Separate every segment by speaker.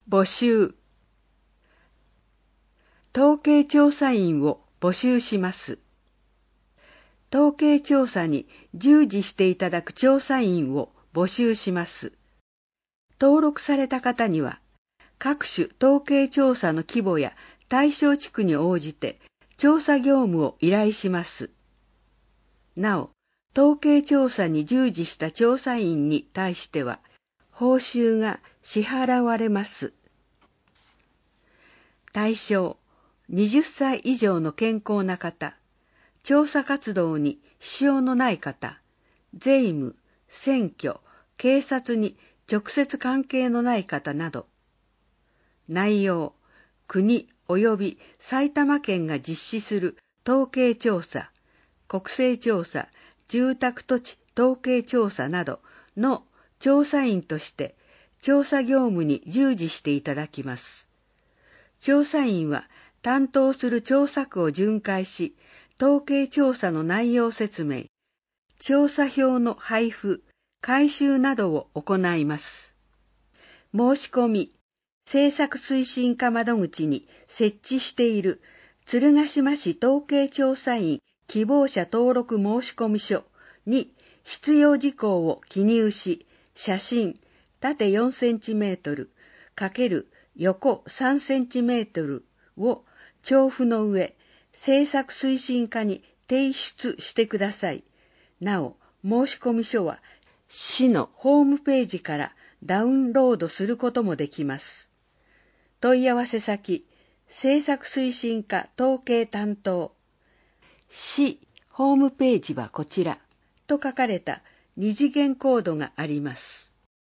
Speaker 1: 募集。統計調査員を募集します。統計調査に従事していただく調査員を募集します。登録された方には、各種統計調査の規模や対象地区に応じて調査業務を依頼します。なお、統計調査に従事した調査員に対しては、報酬が支払われます。対象、20歳以上の健康な方、調査活動に支障のない方、税務、選挙、警察に直接関係のない方など。内容、国及び埼玉県が実施する統計調査、国勢調査、住宅土地統計調査などの調査員として調査業務に従事していただきます。調査員は担当する調査区を巡回し、統計調査の内容説明、調査票の配布、回収などを行います。申し込み、政策推進課窓口に設置している鶴ヶ島市統計調査員希望者登録申込書に必要事項を記入し、写真、縦4センチメートル×横3センチメートルを調布の上、政策推進課に提出してください。なお、申込書は市のホームページからダウンロードすることもできます。問い合わせ先、政策推進課統計担当。市ホームページはこちらと書かれた二次元コードがあります。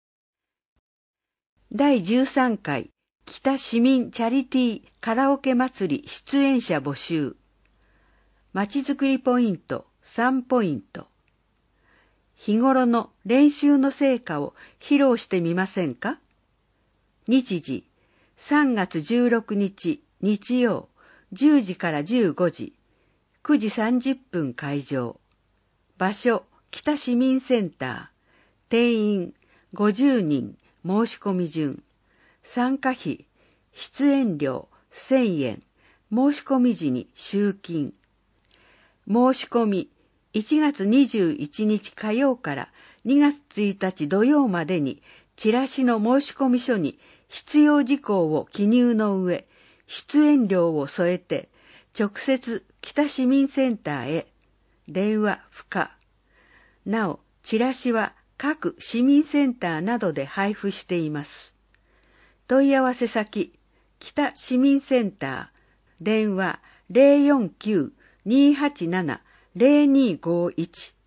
Speaker 1: 第13回北市民チャリティーカラオケ祭り出演者募集。まちづくりポイント3ポイント。日頃の練習の成果を披露してみませんか？日時3月16日日曜10時から15時、9時30分会場。場所北市民センター。定員50人申し込み順。参加費出演料1000円。申し込み時に集金。申し込み1月21日火曜から2月1日土曜までにチラシの申込書に必要事項を記入の上、出演料を添えて直接北市民センターへ。電話不可。なお、チラシは各市民センターなどで配布しています。問い合わせ先、北市民センター。電話049-287-0251